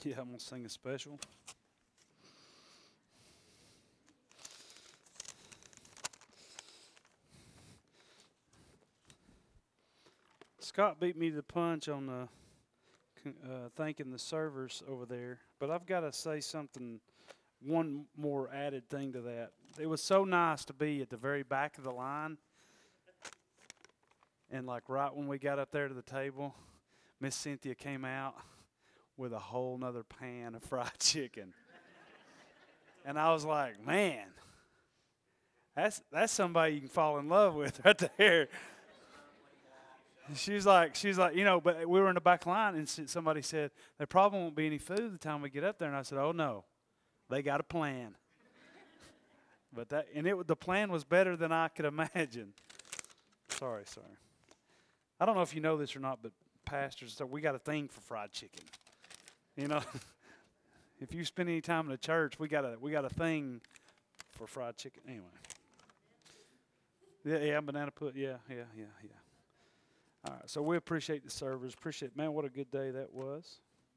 Yeah, I'm going to sing a special. Scott beat me to the punch on thanking the servers over there. But I've got to say something, one more added thing to that. It was so nice to be at the very back of the line. And like right when we got up there to the table, Miss Cynthia came out with a whole nother pan of fried chicken. And I was like, man, that's somebody you can fall in love with right there. She's like, but we were in the back line, and somebody said, there probably won't be any food the time we get up there. And I said, oh, no, they got a plan. But the plan was better than I could imagine. Sorry. I don't know if you know this or not, but pastors, so we got a thing for fried chicken. You know, if you spend any time in the church, we got a thing for fried chicken. Anyway, yeah, banana pudding. Yeah. All right, so we appreciate the servers. Man, what a good day that was.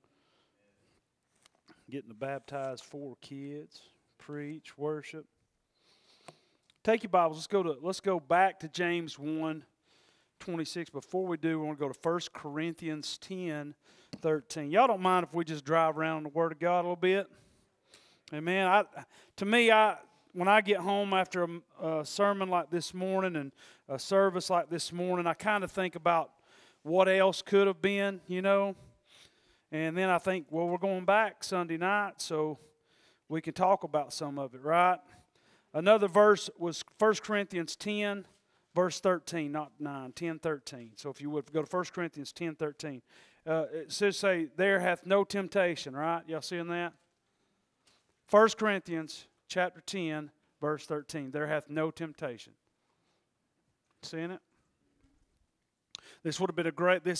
Getting to baptize 4 kids, preach, worship. Take your Bibles. Let's go back to James 1:26. Before we do, we want to go to 1 Corinthians 10:13. Y'all don't mind if we just drive around the Word of God a little bit? Amen. When I get home after a sermon like this morning and a service like this morning, I kind of think about what else could have been, you know. And then I think, well, we're going back Sunday night, so we can talk about some of it, right? Another verse was 1 Corinthians 10, verse 13, not 9, 10:13. So if you would go to 1 Corinthians 10:13. It says, there hath no temptation, right? Y'all seeing that? 1 Corinthians chapter 10, verse 13. There hath no temptation. Seeing it? This would be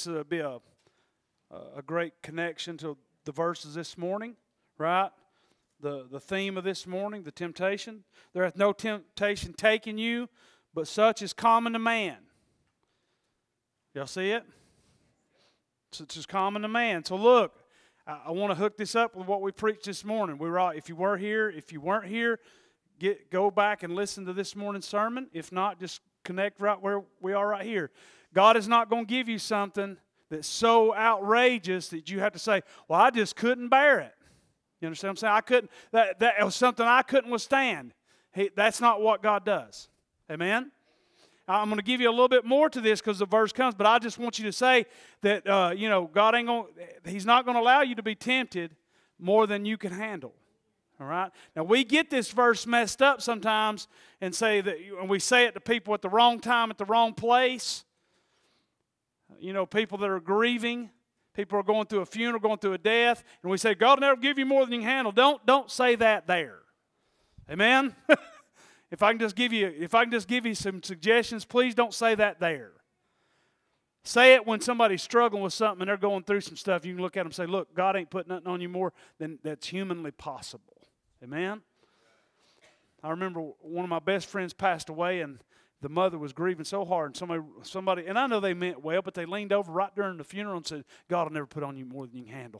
a great connection to the verses this morning, right? The theme of this morning, the temptation. There hath no temptation taken you, but such is common to man. Y'all see it? Such is common to man. So look, I want to hook this up with what we preached this morning. If you weren't here, go back and listen to this morning's sermon. If not, just connect right where we are right here. God is not going to give you something that's so outrageous that you have to say, well, I just couldn't bear it. You understand what I'm saying? That was something I couldn't withstand. That's not what God does. Amen? I'm going to give you a little bit more to this because the verse comes, but I just want you to say that, God He's not going to allow you to be tempted more than you can handle. All right? Now, we get this verse messed up sometimes and we say it to people at the wrong time, at the wrong place. People that are grieving, people are going through a funeral, going through a death, and we say, God will never give you more than you can handle. Don't say that there. Amen? If I can just give you some suggestions, please don't say that there. Say it when somebody's struggling with something and they're going through some stuff. You can look at them and say, look, God ain't putting nothing on you more than that's humanly possible. Amen? I remember one of my best friends passed away, and the mother was grieving so hard. And somebody, and I know they meant well, but they leaned over right during the funeral and said, God will never put on you more than you can handle.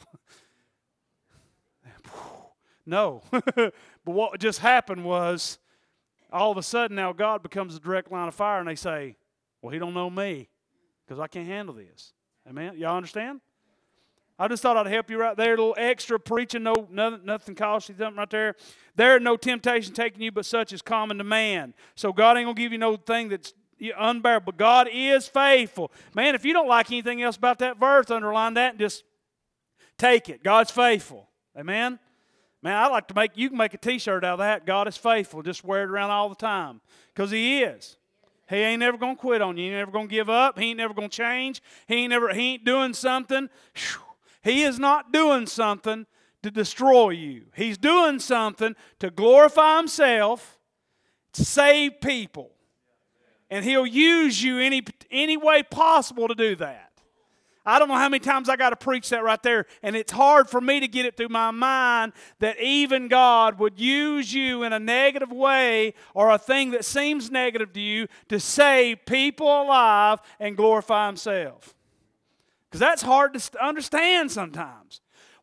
No. But what just happened was, all of a sudden now God becomes a direct line of fire, and they say, well, he don't know me because I can't handle this. Amen? Y'all understand? I just thought I'd help you right there. A little extra preaching, nothing costly, something right there. There no temptation taking you, but such is common to man. So God ain't going to give you no thing that's unbearable. God is faithful. Man, if you don't like anything else about that verse, underline that and just take it. God's faithful. Amen? Man, you can make a t-shirt out of that. God is faithful. Just wear it around all the time. Because He is. He ain't never going to quit on you. He ain't never going to give up. He ain't never going to change. He ain't doing something. He is not doing something to destroy you. He's doing something to glorify Himself, to save people. And He'll use you any way possible to do that. I don't know how many times I got to preach that right there, and it's hard for me to get it through my mind that even God would use you in a negative way or a thing that seems negative to you to save people alive and glorify Himself. Because that's hard to understand sometimes.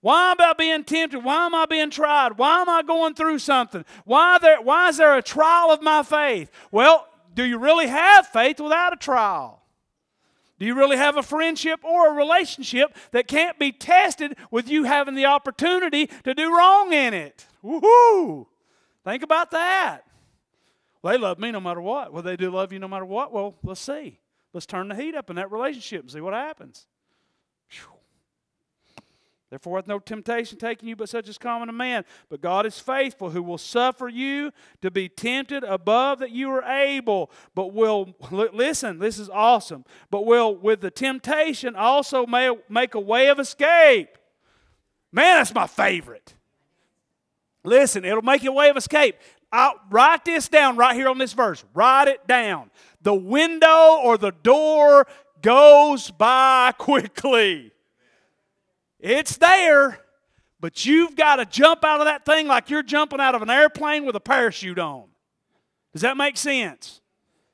Why am I being tempted? Why am I being tried? Why am I going through something? Why is there a trial of my faith? Well, do you really have faith without a trial? Do you really have a friendship or a relationship that can't be tested with you having the opportunity to do wrong in it? Woohoo! Think about that. Well, they love me no matter what. Well, they do love you no matter what. Well, let's see. Let's turn the heat up in that relationship and see what happens. Whew. Therefore hath no temptation taken you but such as common to man. But God is faithful, who will suffer you to be tempted above that you are able. But will, listen, this is awesome. But will with the temptation also make a way of escape. Man, that's my favorite. Listen, it'll make a way of escape. I'll write this down right here on this verse. Write it down. The window or the door goes by quickly. It's there, but you've got to jump out of that thing like you're jumping out of an airplane with a parachute on. Does that make sense?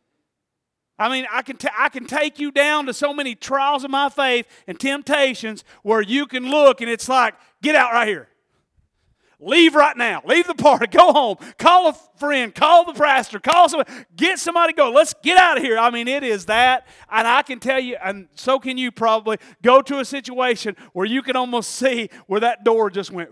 I mean, I can take you down to so many trials of my faith and temptations where you can look and it's like, get out right here. Leave right now. Leave the party. Go home. Call a friend. Call the pastor. Call somebody. Get somebody to go. Let's get out of here. I mean, it is that. And I can tell you, and so can you probably, go to a situation where you can almost see where that door just went.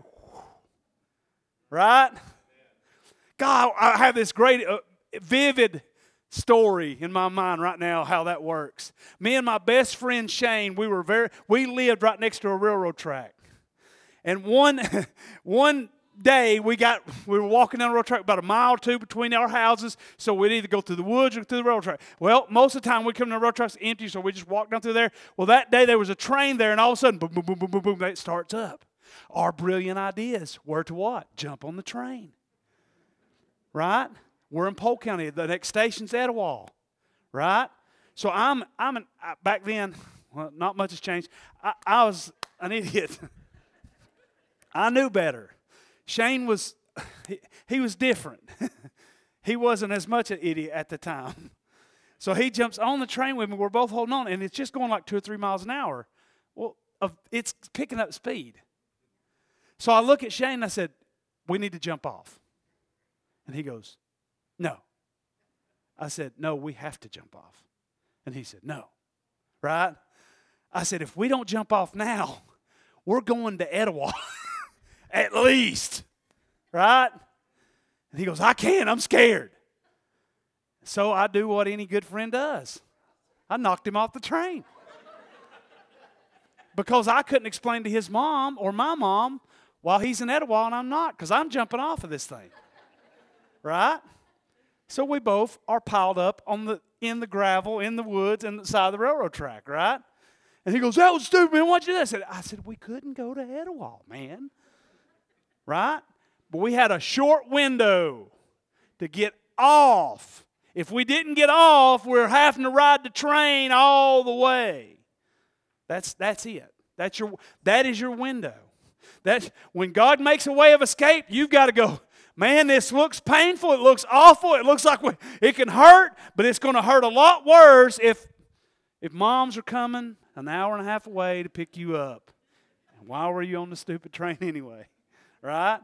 Right? God, I have this great, vivid story in my mind right now how that works. Me and my best friend Shane, we lived right next to a railroad track. And one day we were walking down the railroad track about a mile or two between our houses, so we'd either go through the woods or through the railroad track. Well, most of the time we come to the railroad track's empty, so we just walk down through there. Well, that day there was a train there, and all of a sudden, boom, boom, boom, boom, boom, boom, it starts up. Our brilliant ideas were to what? Jump on the train. Right? We're in Polk County. The next station's Etowah. Right? So back then, well, not much has changed. I was an idiot. I knew better. Shane was, he was different. He wasn't as much an idiot at the time. So he jumps on the train with me. We're both holding on, and it's just going like 2 or 3 miles an hour. Well, it's picking up speed. So I look at Shane, and I said, we need to jump off. And he goes, no. I said, no, we have to jump off. And he said, no. Right? I said, if we don't jump off now, we're going to Etowah. At least. Right? And he goes, I can't. I'm scared. So I do what any good friend does. I knocked him off the train. Because I couldn't explain to his mom or my mom while he's in Etowah and I'm not, because I'm jumping off of this thing. Right? So we both are piled up in the gravel, in the woods, and the side of the railroad track, right? And he goes, that was stupid, man. Why'd you do that? I said, we couldn't go to Etowah, man. Right? But we had a short window to get off. If we didn't get off, we're having to ride the train all the way. That's it. That is your window. When God makes a way of escape, you've got to go, man, this looks painful. It looks awful. It looks like it can hurt, but it's going to hurt a lot worse if moms are coming an hour and a half away to pick you up. And why were you on the stupid train anyway? Right?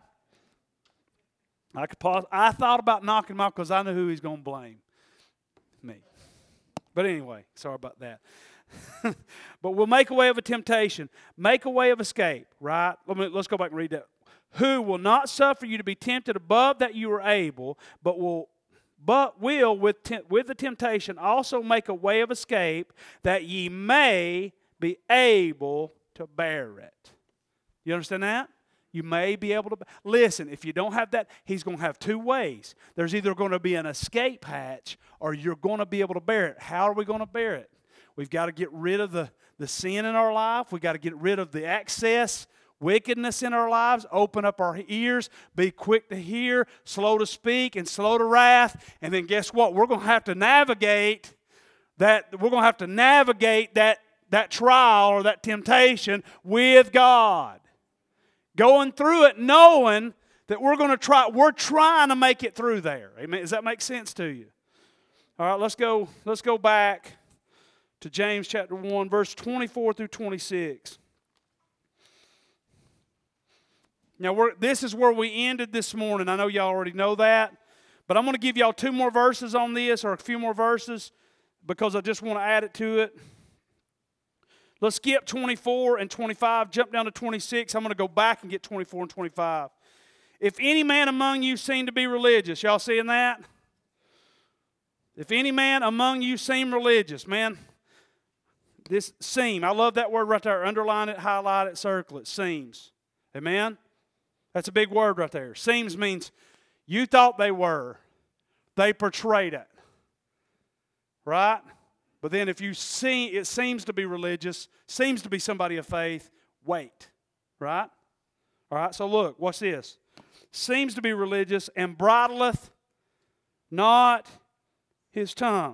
I thought about knocking him off because I knew who he's going to blame. Me. But anyway, sorry about that. But we'll make a way of a temptation. Make a way of escape. Right? Let's go back and read that. Who will not suffer you to be tempted above that you are able, but will with the temptation also make a way of escape that ye may be able to bear it. You understand that? You may be able to. Listen, if you don't have that, he's going to have 2 ways. There's either going to be an escape hatch or you're going to be able to bear it. How are we going to bear it? We've got to get rid of the sin in our life. We've got to get rid of the excess wickedness in our lives. Open up our ears. Be quick to hear, slow to speak, and slow to wrath. And then guess what? We're going to have to navigate that. We're going to have to navigate that trial or that temptation with God. Going through it knowing that we're trying to make it through there. Amen. Does that make sense to you? All right, let's go back to James chapter 1, verse 24 through 26. Now, this is where we ended this morning. I know y'all already know that. But I'm going to give y'all 2 more verses on this, or a few more verses, because I just want to add it to it. Let's skip 24 and 25. Jump down to 26. I'm going to go back and get 24 and 25. If any man among you seem to be religious. Y'all seeing that? If any man among you seem religious. Man, this seem. I love that word right there. Underline it, highlight it, circle it. Seems. Amen? That's a big word right there. Seems means you thought they were. They portrayed it. Right? But then if you see it seems to be religious, seems to be somebody of faith, wait. Right? All right, so look, watch this. Seems to be religious and bridleth not his tongue,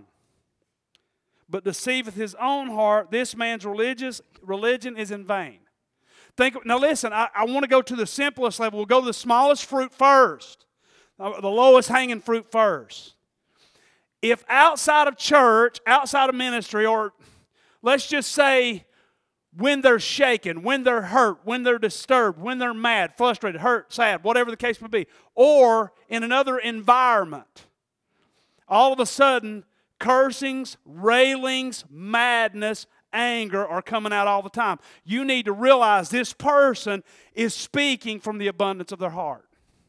but deceiveth his own heart. This man's religion is in vain. Now listen, I want to go to the simplest level. We'll go to the smallest fruit first. The lowest hanging fruit first. If outside of church, outside of ministry, or let's just say when they're shaken, when they're hurt, when they're disturbed, when they're mad, frustrated, hurt, sad, whatever the case may be, or in another environment, all of a sudden, cursings, railings, madness, anger are coming out all the time. You need to realize this person is speaking from the abundance of their heart.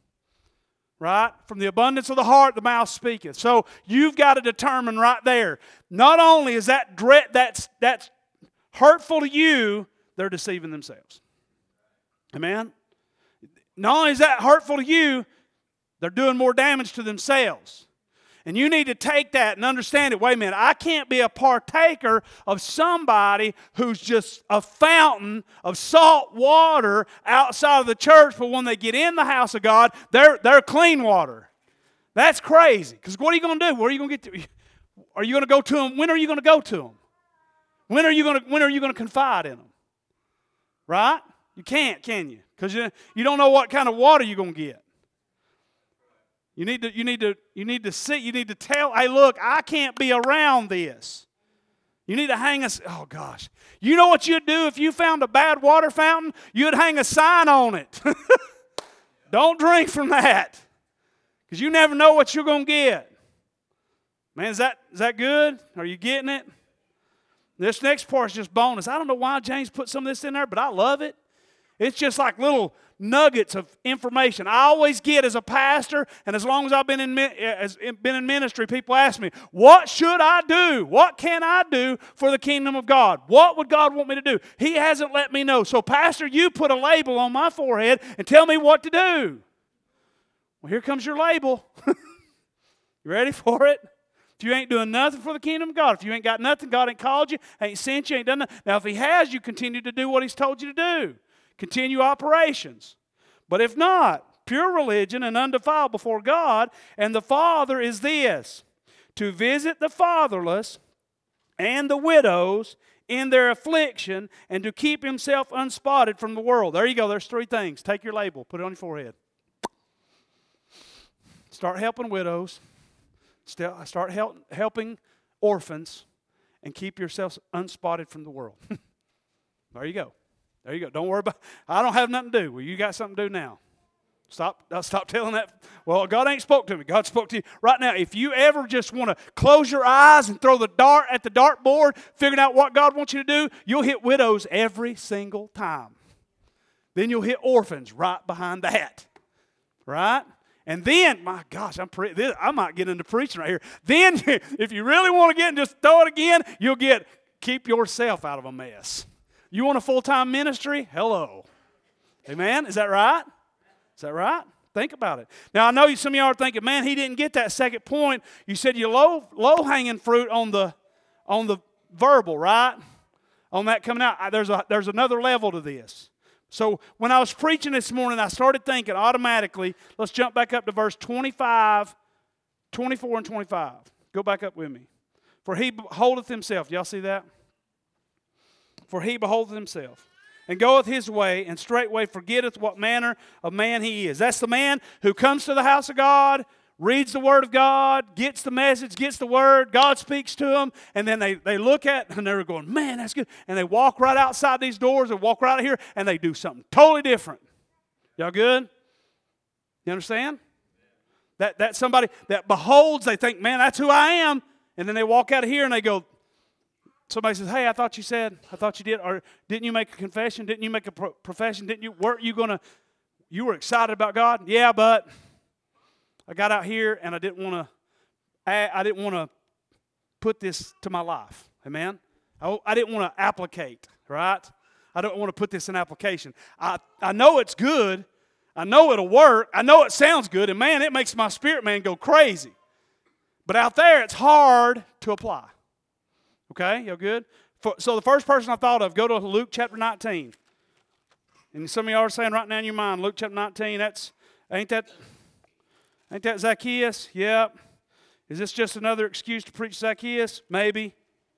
Right? From the abundance of the heart, the mouth speaketh. So you've got to determine right there. Not only is that that's hurtful to you, they're deceiving themselves. Amen? Not only is that hurtful to you, they're doing more damage to themselves. And you need to take that and understand it. Wait a minute, I can't be a partaker of somebody who's just a fountain of salt water outside of the church, but when they get in the house of God, they're clean water. That's crazy. Because what are you going to do? Where are you going to get to? Are you going to go to them? When are you going to go to them? When are you going to confide in them? Right? You can't, can you? Because you don't know what kind of water you're going to get. You need to see, you need to tell, hey, look, I can't be around this. You need to hang us. Oh, gosh. You know what you'd do if you found a bad water fountain? You'd hang a sign on it. Don't drink from that. Because you never know what you're going to get. Man, is that good? Are you getting it? This next part is just bonus. I don't know why James put some of this in there, but I love it. It's just like little nuggets of information. I always get as a pastor, and as long as I've been in ministry, people ask me, what should I do? What can I do for the kingdom of God? What would God want me to do? He hasn't let me know. So, Pastor, you put a label on my forehead and tell me what to do. Well, here comes your label. You ready for it? If you ain't doing nothing for the kingdom of God, if you ain't got nothing, God ain't called you, ain't sent you, ain't done nothing. Now, if He has, you continue to do what He's told you to do. Continue operations. But if not, pure religion and undefiled before God and the Father is this, to visit the fatherless and the widows in their affliction and to keep himself unspotted from the world. There you go. There's 3 things. Take your label. Put it on your forehead. Start helping widows. Start helping orphans and keep yourself unspotted from the world. There you go. There you go. Don't worry about it. I don't have nothing to do. Well, you got something to do now. Stop telling that. Well, God ain't spoke to me. God spoke to you. Right now, if you ever just want to close your eyes and throw the dart at the dartboard, figuring out what God wants you to do, you'll hit widows every single time. Then you'll hit orphans right behind that. Right? And then, my gosh, I might get into preaching right here. Then, if you really want to get and just throw it again, you'll get keep yourself out of a mess. You want a full-time ministry? Hello. Amen? Is that right? Is that right? Think about it. Now, I know some of y'all are thinking, man, he didn't get that second point. You said you low-hanging fruit on the verbal, right? On that coming out. There's another level to this. So when I was preaching this morning, I started thinking automatically, let's jump back up to verse 25, 24 and 25. Go back up with me. For he beholdeth himself. Y'all see that? For he beholdeth himself, and goeth his way, and straightway forgetteth what manner of man he is. That's the man who comes to the house of God, reads the Word of God, gets the message, gets the Word, God speaks to them, and then they look at and they're going, man, that's good. And they walk right outside these doors and walk right out here, and they do something totally different. Y'all good? You understand? That somebody that beholds, they think, man, that's who I am. And then they walk out of here and they go, somebody says, hey, I thought you did, or didn't you make a confession? Didn't you make a profession? Weren't you you were excited about God? Yeah, but I got out here and I didn't want to put this to my life. Amen? I didn't want to applicate, right? I don't want to put this in application. I know it's good. I know it'll work. I know it sounds good. And man, it makes my spirit man go crazy. But out there, it's hard to apply. Okay? Y'all good? So the first person I thought of, go to Luke chapter 19. And some of y'all are saying right now in your mind, Luke chapter 19, ain't that Zacchaeus? Yep. Is this just another excuse to preach Zacchaeus? Maybe.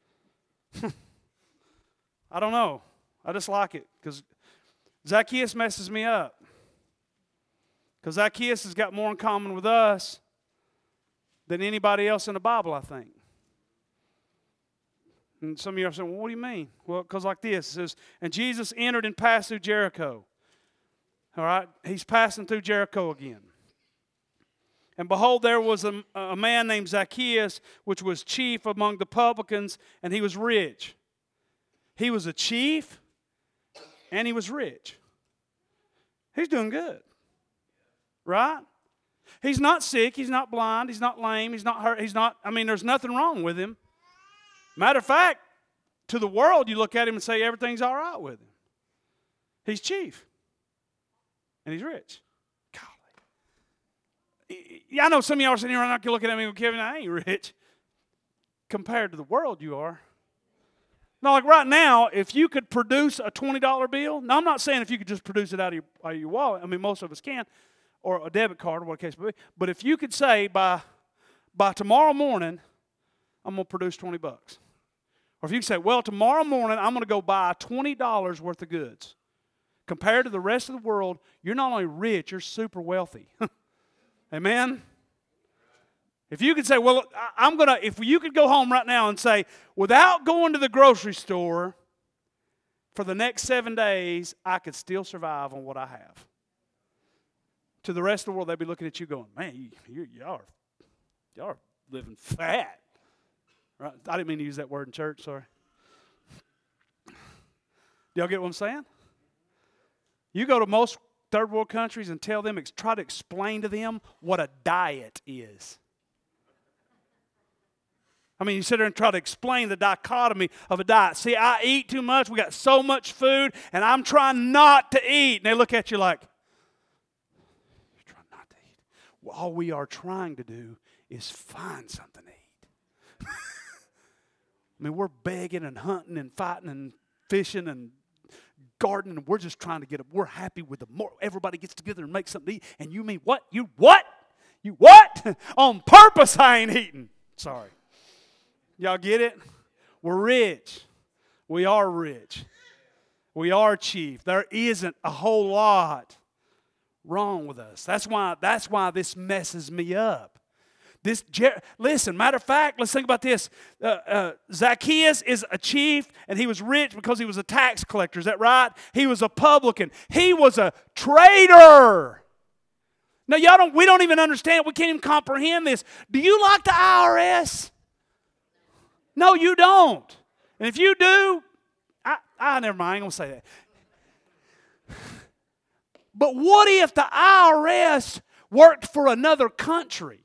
I don't know. I just like it because Zacchaeus messes me up. Because Zacchaeus has got more in common with us than anybody else in the Bible, I think. And some of you are saying, well, what do you mean? Well, because like this, it says, and Jesus entered and passed through Jericho. All right? He's passing through Jericho again. And behold, there was a man named Zacchaeus, which was chief among the publicans, and he was rich. He was a chief, and he was rich. He's doing good. Right? He's not sick. He's not blind. He's not lame. He's not hurt. There's nothing wrong with him. Matter of fact, to the world, you look at him and say everything's all right with him. He's chief. And he's rich. Golly. I know some of y'all are sitting here right now looking at me and Kevin, I ain't rich. Compared to the world, you are. Now, like right now, if you could produce a $20 bill, now I'm not saying if you could just produce it out of your wallet. I mean, most of us can. Or a debit card, or what the case may be. But if you could say by tomorrow morning, I'm going to produce $20. Or if you could say, well, tomorrow morning, I'm going to go buy $20 worth of goods. Compared to the rest of the world, you're not only rich, you're super wealthy. Amen? If you could say, well, if you could go home right now and say, without going to the grocery store for the next 7 days, I could still survive on what I have. To the rest of the world, they'd be looking at you going, man, y'all are living fat. Right? I didn't mean to use that word in church, sorry. Do y'all get what I'm saying? You go to most third world countries and tell them, try to explain to them what a diet is. I mean, you sit there and try to explain the dichotomy of a diet. See, I eat too much, we got so much food, and I'm trying not to eat. And they look at you like, well, all we are trying to do is find something to eat. I mean, we're begging and hunting and fighting and fishing and gardening, and we're just trying to get up. We're happy with the more everybody gets together and makes something to eat. And you mean what? You what? You what? On purpose I ain't eating. Sorry. Y'all get it? We're rich. We are rich. We are chief. There isn't a whole lot wrong with us. That's why this messes me up. Listen, matter of fact, let's think about this. Zacchaeus is a chief, and he was rich because he was a tax collector. Is that right? He was a publican. He was a traitor. Now, we don't even understand. We can't even comprehend this. Do you like the IRS? No, you don't. And if you do, never mind. I ain't going to say that. But what if the IRS worked for another country?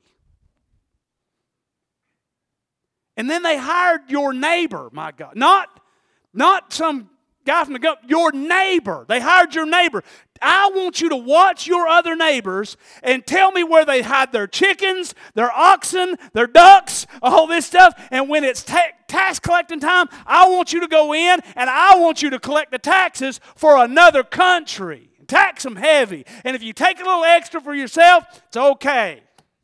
And then they hired your neighbor, my God. Not some guy from the government, your neighbor. They hired your neighbor. I want you to watch your other neighbors and tell me where they hide their chickens, their oxen, their ducks, all this stuff. And when it's tax collecting time, I want you to go in and I want you to collect the taxes for another country. Tax them heavy. And if you take a little extra for yourself, it's okay.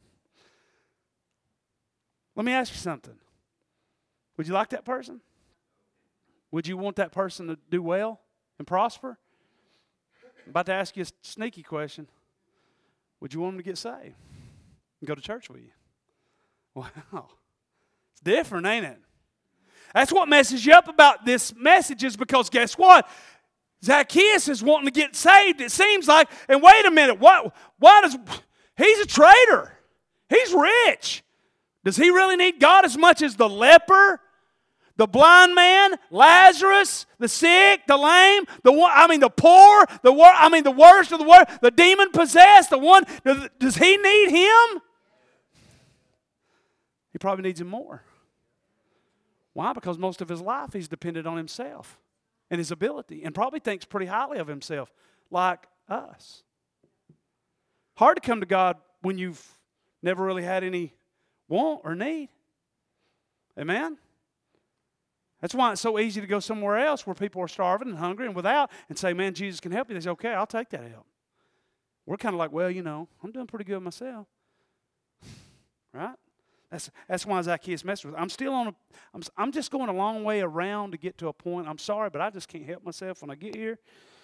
Let me ask you something. Would you like that person? Would you want that person to do well and prosper? I'm about to ask you a sneaky question. Would you want them to get saved and go to church with you? Wow. It's different, ain't it? That's what messes you up about this message is because guess what? Zacchaeus is wanting to get saved, it seems like. And wait a minute, he's a traitor. He's rich. Does he really need God as much as the leper, the blind man, Lazarus, the sick, the lame, the poor, the worst of the worst, the demon-possessed, the one, does he need him? He probably needs him more. Why? Because most of his life he's depended on himself and his ability, and probably thinks pretty highly of himself, like us. Hard to come to God when you've never really had any want or need. Amen? That's why it's so easy to go somewhere else where people are starving and hungry and without and say, man, Jesus can help you. They say, okay, I'll take that help. We're kind of like, well, I'm doing pretty good myself. Right? That's why Zacchaeus messed with it. I'm just going a long way around to get to a point. I'm sorry, but I just can't help myself when I get here.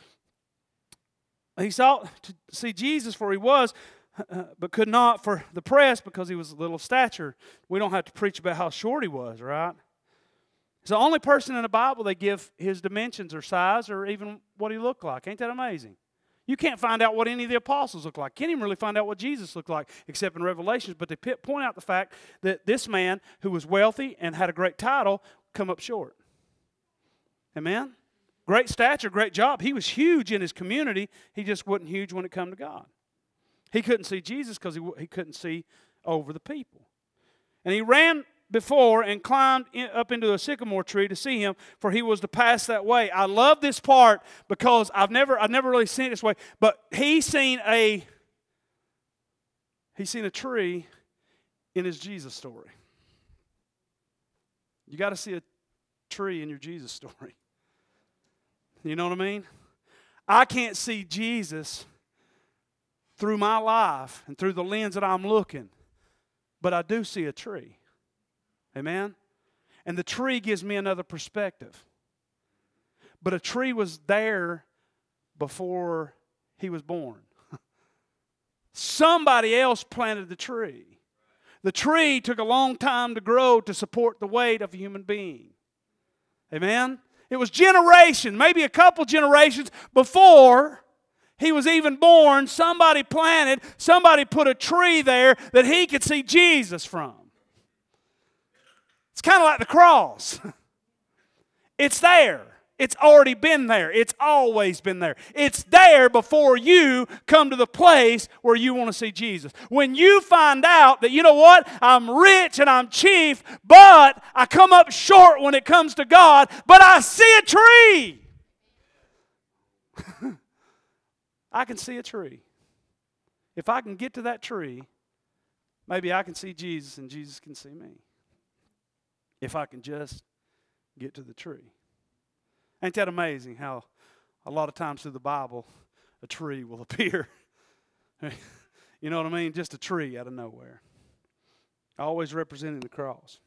He sought to see Jesus for he was, but could not for the press because he was little of stature. We don't have to preach about how short he was, right? He's the only person in the Bible they give his dimensions or size or even what he looked like. Ain't that amazing? You can't find out what any of the apostles looked like. Can't even really find out what Jesus looked like except in Revelations. But they point out the fact that this man who was wealthy and had a great title come up short. Amen? Great stature, great job. He was huge in his community. He just wasn't huge when it come to God. He couldn't see Jesus because he couldn't see over the people. And he ran before and climbed up into a sycamore tree to see him, for he was to pass that way. I love this part because I've never really seen it this way. But he seen a tree in his Jesus story. You got to see a tree in your Jesus story. You know what I mean? I can't see Jesus through my life and through the lens that I'm looking, but I do see a tree. Amen? And the tree gives me another perspective. But a tree was there before he was born. Somebody else planted the tree. The tree took a long time to grow to support the weight of a human being. Amen? It was generations, maybe a couple generations before he was even born. Somebody put a tree there that he could see Jesus from. It's kind of like the cross. It's there. It's already been there. It's always been there. It's there before you come to the place where you want to see Jesus. When you find out that, you know what, I'm rich and I'm chief, but I come up short when it comes to God, but I see a tree. I can see a tree. If I can get to that tree, maybe I can see Jesus and Jesus can see me. If I can just get to the tree. Ain't that amazing how a lot of times through the Bible a tree will appear? You know what I mean? Just a tree out of nowhere. Always representing the cross.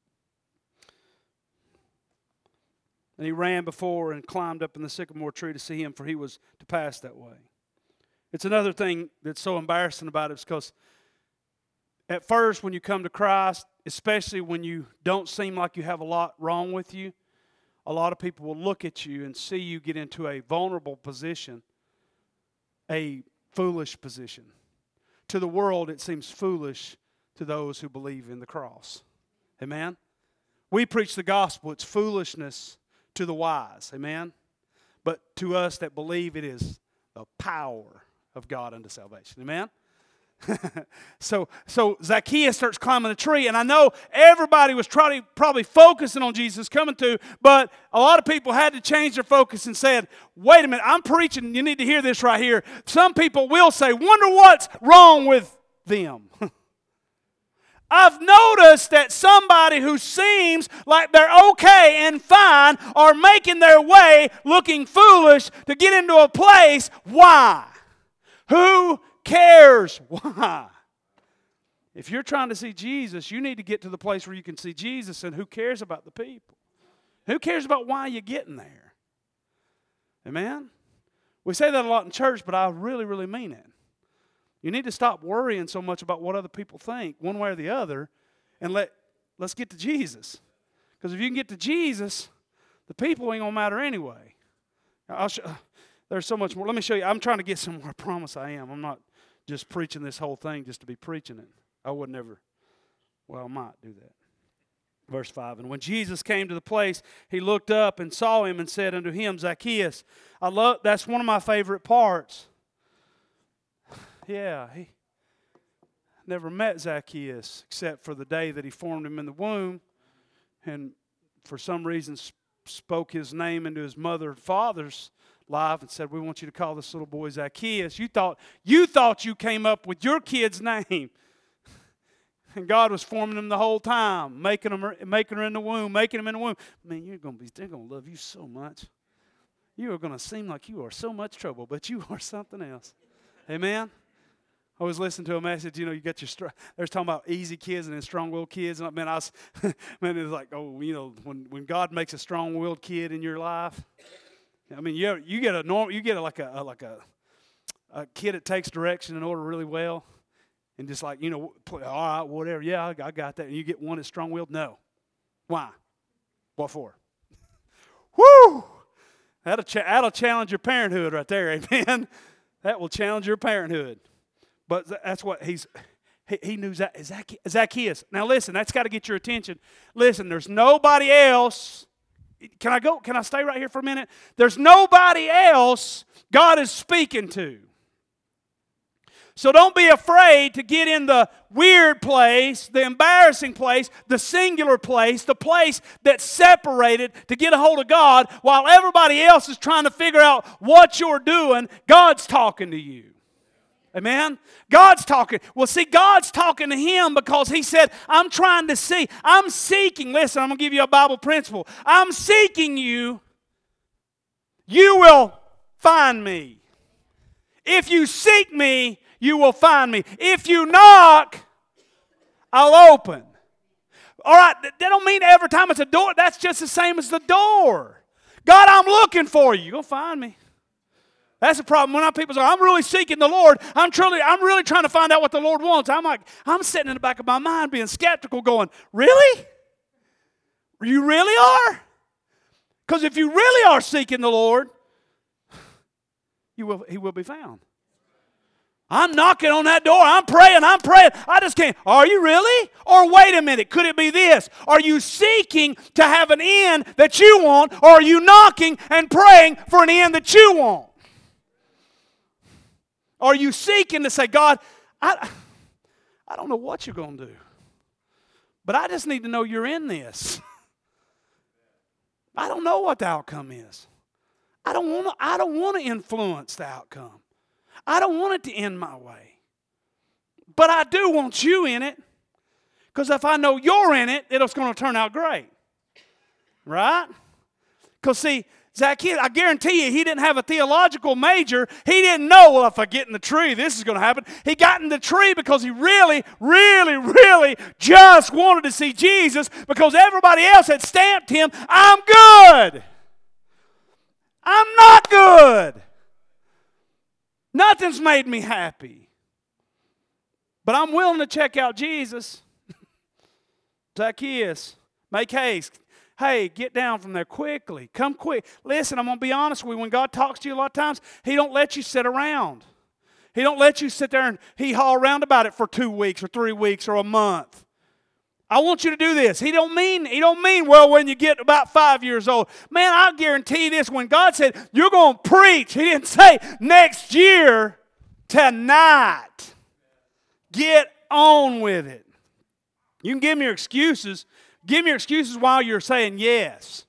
And he ran before and climbed up in the sycamore tree to see him, for he was to pass that way. It's another thing that's so embarrassing about it, because at first when you come to Christ, especially when you don't seem like you have a lot wrong with you, a lot of people will look at you and see you get into a vulnerable position, a foolish position. To the world, it seems foolish to those who believe in the cross. Amen? We preach the gospel. It's foolishness to the wise. Amen? But to us that believe, it is the power of God unto salvation. Amen? So Zacchaeus starts climbing the tree, and I know everybody was probably focusing on Jesus coming to, but a lot of people had to change their focus and said, wait a minute, I'm preaching, you need to hear this right here. Some people will say, wonder what's wrong with them. I've noticed that somebody who seems like they're okay and fine are making their way looking foolish to get into a place. Why? Who cares? Why? If you're trying to see Jesus, you need to get to the place where you can see Jesus, and who cares about the people? Who cares about why you're getting there? Amen? We say that a lot in church, but I really, really mean it. You need to stop worrying so much about what other people think, one way or the other, and let's get to Jesus. Because if you can get to Jesus, the people ain't going to matter anyway. There's so much more. Let me show you. I'm trying to get somewhere. I promise I am. I'm not just preaching this whole thing just to be preaching it. I would never. Well, I might do that. Verse 5, and when Jesus came to the place, he looked up and saw him and said unto him, Zacchaeus. That's one of my favorite parts. Yeah, he never met Zacchaeus except for the day that he formed him in the womb, and for some reason spoke his name into his mother and father's life and said, we want you to call this little boy Zacchaeus. You thought you came up with your kid's name. And God was forming him the whole time, making her in the womb, making him in the womb. Man, they're going to love you so much. You are going to seem like you are so much trouble, but you are something else. Amen? I was listening to a message, you got your, they're talking about easy kids and then strong-willed kids. And man, it was like, when God makes a strong-willed kid in your life, I mean, you get a kid that takes direction in order really well. And just like, all right, whatever. Yeah, I got that. And you get one that's strong-willed? No. Why? What for? Woo! That'll challenge your parenthood right there, amen? That will challenge your parenthood. But that's what he knew Zacchaeus. Now listen, that's got to get your attention. Listen, there's nobody else. Can I stay right here for a minute? There's nobody else God is speaking to. So don't be afraid to get in the weird place, the embarrassing place, the singular place, the place that's separated to get a hold of God while everybody else is trying to figure out what you're doing. God's talking to you. Amen? God's talking. Well, see, God's talking to him because he said, I'm trying to see. I'm seeking. Listen, I'm going to give you a Bible principle. I'm seeking you. You will find me. If you seek me, you will find me. If you knock, I'll open. All right, that don't mean every time it's a door. That's just the same as the door. God, I'm looking for you. You're going to find me. That's the problem. When people say, I'm really seeking the Lord, I'm really trying to find out what the Lord wants. I'm sitting in the back of my mind being skeptical going, really? You really are? Because if you really are seeking the Lord, He will be found. I'm knocking on that door. I'm praying. I just can't. Are you really? Or wait a minute. Could it be this? Are you seeking to have an end that you want? Or are you knocking and praying for an end that you want? Are you seeking to say, God, I don't know what you're going to do, but I just need to know you're in this. I don't know what the outcome is. I don't want to influence the outcome. I don't want it to end my way. But I do want you in it, because if I know you're in it, it's going to turn out great. Right? Because see, Zacchaeus, I guarantee you, he didn't have a theological major. He didn't know, well, if I get in the tree, this is going to happen. He got in the tree because he really, really, really just wanted to see Jesus, because everybody else had stamped him, I'm good. I'm not good. Nothing's made me happy. But I'm willing to check out Jesus. Zacchaeus, make haste. Hey, get down from there quickly. Come quick. Listen, I'm going to be honest with you. When God talks to you a lot of times, He don't let you sit around. He don't let you sit there and haw around about it for 2 weeks or 3 weeks or a month. I want you to do this. He don't mean, well, when you get about 5 years old. Man, I'll guarantee this. When God said, you're going to preach, He didn't say next year, tonight. Get on with it. You can give me your excuses. Give me your excuses while you're saying yes.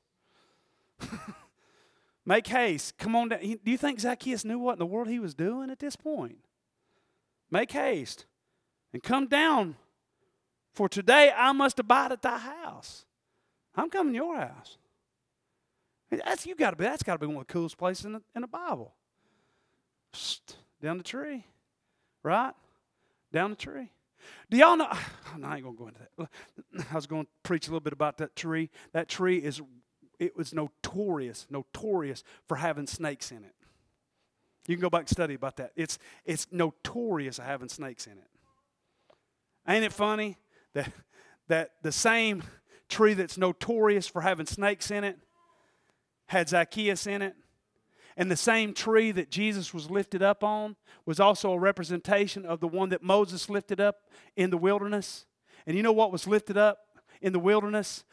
Make haste. Come on down. Do you think Zacchaeus knew what in the world he was doing at this point? Make haste and come down, for today I must abide at thy house. I'm coming to your house. That's got to be one of the coolest places in the Bible. Psst, down the tree, right? Down the tree. Do y'all know? No, I ain't going to go into that. I was going to preach a little bit about that tree. That tree was notorious for having snakes in it. You can go back and study about that. It's notorious for having snakes in it. Ain't it funny that the same tree that's notorious for having snakes in it had Zacchaeus in it? And the same tree that Jesus was lifted up on was also a representation of the one that Moses lifted up in the wilderness. And you know what was lifted up in the wilderness?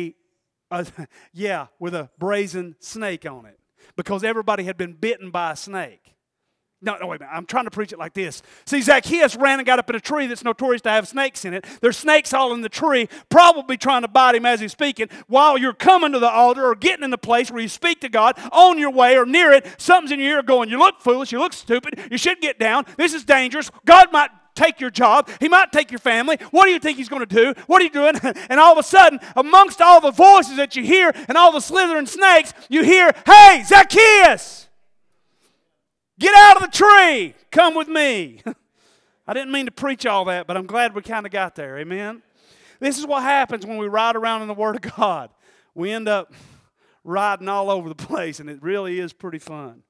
With a brazen snake on it. Because everybody had been bitten by a snake. No, wait a minute. I'm trying to preach it like this. See, Zacchaeus ran and got up in a tree that's notorious to have snakes in it. There's snakes all in the tree, probably trying to bite him as he's speaking. While you're coming to the altar or getting in the place where you speak to God, on your way or near it, something's in your ear going, you look foolish, you look stupid, you should get down, this is dangerous, God might take your job, He might take your family, what do you think He's going to do, what are you doing? And all of a sudden, amongst all the voices that you hear and all the slithering snakes, you hear, hey, Zacchaeus! Get out of the tree. Come with me. I didn't mean to preach all that, but I'm glad we kind of got there. Amen? This is what happens when we ride around in the Word of God. We end up riding all over the place, and it really is pretty fun.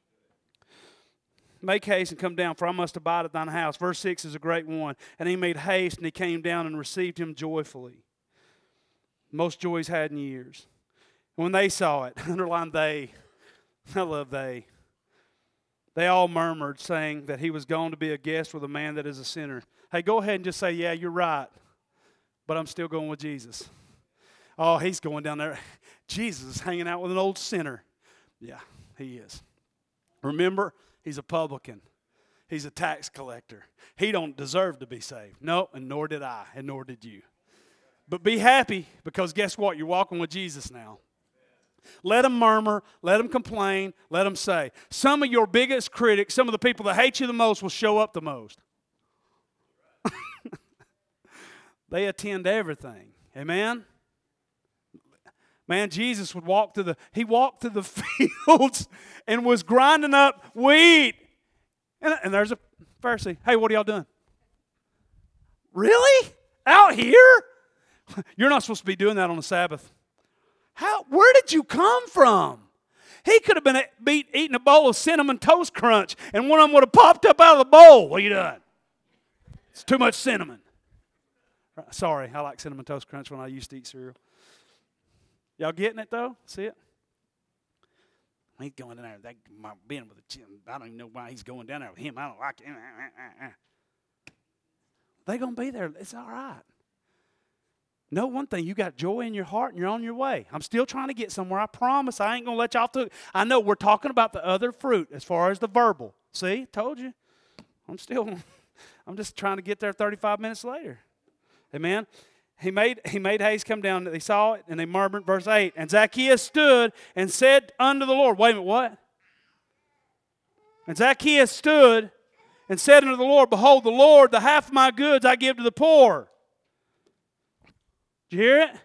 Make haste and come down, for I must abide at thine house. Verse 6 is a great one. And he made haste, and he came down and received him joyfully. Most joy he's had in years. When they saw it, underline they. I love they. They all murmured, saying that he was gone to be a guest with a man that is a sinner. Hey, go ahead and just say, yeah, you're right, but I'm still going with Jesus. Oh, he's going down there. Jesus is hanging out with an old sinner. Yeah, he is. Remember, he's a publican. He's a tax collector. He don't deserve to be saved. No, and nor did I, and nor did you. But be happy, because guess what? You're walking with Jesus now. Let them murmur, let them complain, let them say. Some of your biggest critics, some of the people that hate you the most will show up the most. They attend everything. Amen? Man, Jesus would walk through the fields and was grinding up wheat. And there's a Pharisee. Hey, what are y'all doing? Really? Out here? You're not supposed to be doing that on the Sabbath. Where did you come from? He could have been eating a bowl of Cinnamon Toast Crunch, and one of them would have popped up out of the bowl. What are you doing? It's too much cinnamon. Sorry, I like Cinnamon Toast Crunch when I used to eat cereal. Y'all getting it, though? See it? He's going down there. Being with I don't even know why he's going down there with him. I don't like it. They're going to be there. It's all right. Know one thing, you got joy in your heart and you're on your way. I'm still trying to get somewhere. I promise I ain't going to let y'all through. I know we're talking about the other fruit as far as the verbal. See, told you. I'm just trying to get there 35 minutes later. Amen. He made haste come down. They saw it and they murmured. Verse 8. And Zacchaeus stood and said unto the Lord. Wait a minute, what? And Zacchaeus stood and said unto the Lord, Behold, the Lord, the half of my goods I give to the poor. Did you hear it?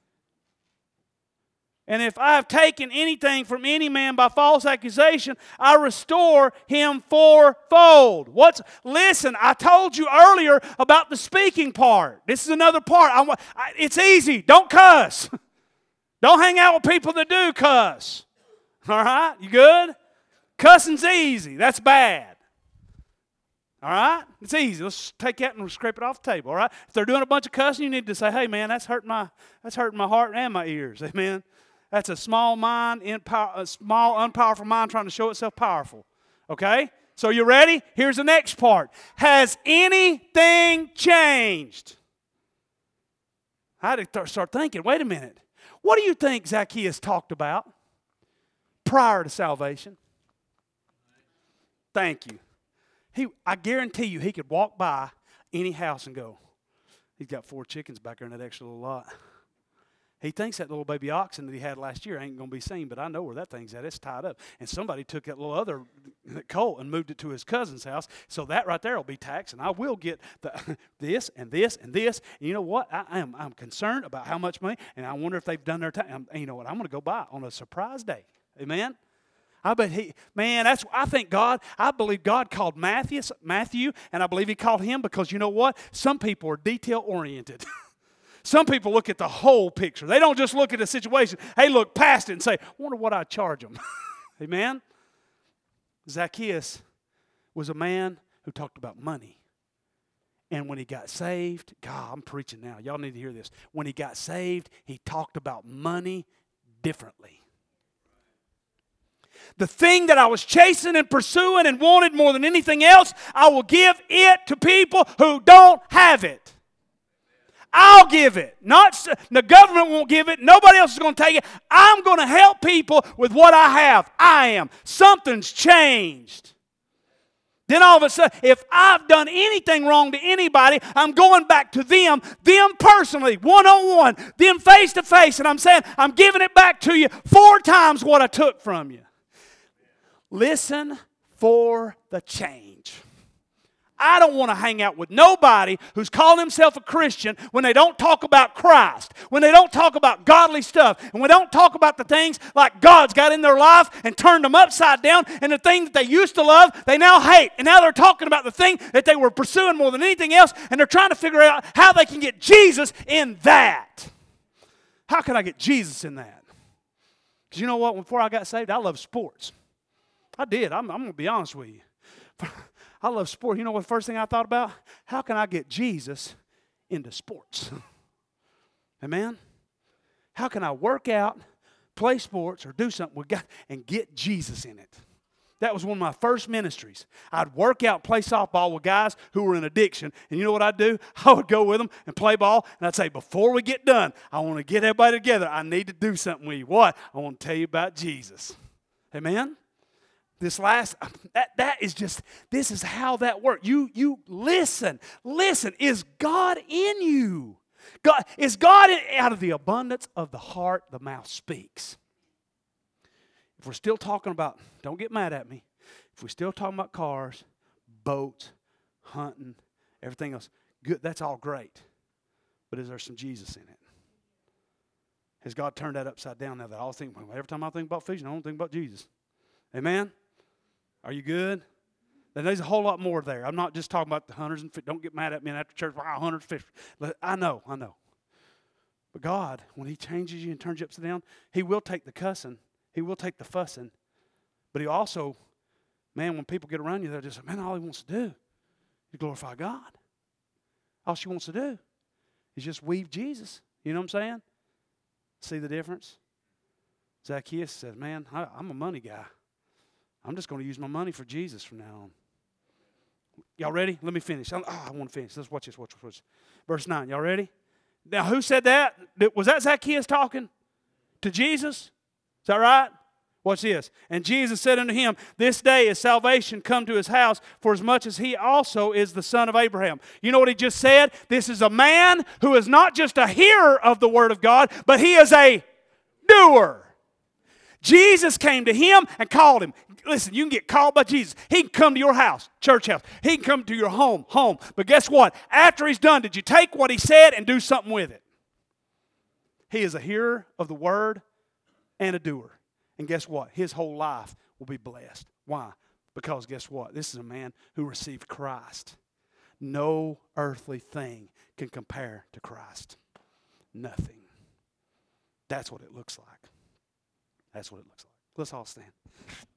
And if I have taken anything from any man by false accusation, I restore him fourfold. Listen, I told you earlier about the speaking part. This is another part. It's easy. Don't cuss. Don't hang out with people that do cuss. All right? You good? Cussing's easy. That's bad. All right? It's easy. Let's take that and scrape it off the table. All right? If they're doing a bunch of cussing, you need to say, hey, man, that's hurting my heart and my ears. Amen? That's a small mind, a small, unpowerful mind trying to show itself powerful. Okay? So you ready? Here's the next part. Has anything changed? I had to start thinking, wait a minute. What do you think Zacchaeus talked about prior to salvation? Thank you. I guarantee you he could walk by any house and go, he's got 4 chickens back there in that extra little lot. He thinks that little baby oxen that he had last year ain't going to be seen, but I know where that thing's at. It's tied up. And somebody took that little other colt and moved it to his cousin's house, so that right there will be taxed, and I will get this and this and this. And you know what? I'm concerned about how much money, and I wonder if they've done their time. And you know what? I'm going to go by on a surprise day. Amen? I believe God called Matthew, and I believe he called him because you know what? Some people are detail-oriented. Some people look at the whole picture. They don't just look at the situation. Hey, look past it and say, wonder what I'd charge them. Amen? Zacchaeus was a man who talked about money. And when he got saved, God, I'm preaching now. Y'all need to hear this. When he got saved, he talked about money differently. The thing that I was chasing and pursuing and wanted more than anything else, I will give it to people who don't have it. I'll give it. The government won't give it. Nobody else is going to take it. I'm going to help people with what I have. I am. Something's changed. Then all of a sudden, if I've done anything wrong to anybody, I'm going back to them personally, one-on-one, them face-to-face, and I'm saying, I'm giving it back to you 4 times what I took from you. Listen for the change. I don't want to hang out with nobody who's calling himself a Christian when they don't talk about Christ, when they don't talk about godly stuff, and when they don't talk about the things like God's got in their life and turned them upside down, and the thing that they used to love, they now hate. And now they're talking about the thing that they were pursuing more than anything else, and they're trying to figure out how they can get Jesus in that. How can I get Jesus in that? Because you know what? Before I got saved, I loved sports. I did. I'm going to be honest with you. I love sport. You know what the first thing I thought about? How can I get Jesus into sports? Amen? How can I work out, play sports, or do something with God and get Jesus in it? That was one of my first ministries. I'd work out, play softball with guys who were in addiction. And you know what I'd do? I would go with them and play ball. And I'd say, before we get done, I want to get everybody together. I need to do something with you. What? I want to tell you about Jesus. Amen? This is how that works. You listen. Listen. Is God in you? Out of the abundance of the heart, the mouth speaks. If we're still talking about, don't get mad at me, if we're still talking about cars, boats, hunting, everything else, good, that's all great. But is there some Jesus in it? Has God turned that upside down now that I think, every time I think about fishing, I don't think about Jesus? Amen? Are you good? Then there's a whole lot more there. I'm not just talking about the hunters and fish. Don't get mad at me after church. Wow, hunters, fish. I know. But God, when He changes you and turns you upside down, He will take the cussing. He will take the fussing. But He also, man, when people get around you, they're just, man, all He wants to do is glorify God. All she wants to do is just weave Jesus. You know what I'm saying? See the difference? Zacchaeus says, man, I'm a money guy. I'm just going to use my money for Jesus from now on. Y'all ready? Let me finish. I want to finish. Let's watch this. Watch this. Verse 9. Y'all ready? Now, who said that? Was that Zacchaeus talking to Jesus? Is that right? Watch this. And Jesus said unto him, this day is salvation come to his house, for as much as he also is the son of Abraham. You know what he just said? This is a man who is not just a hearer of the word of God, but he is a doer. Jesus came to him and called him. Listen, you can get called by Jesus. He can come to your house, church house. He can come to your home. But guess what? After he's done, did you take what he said and do something with it? He is a hearer of the word and a doer. And guess what? His whole life will be blessed. Why? Because guess what? This is a man who received Christ. No earthly thing can compare to Christ. Nothing. That's what it looks like. That's what it looks like. Let's all stand.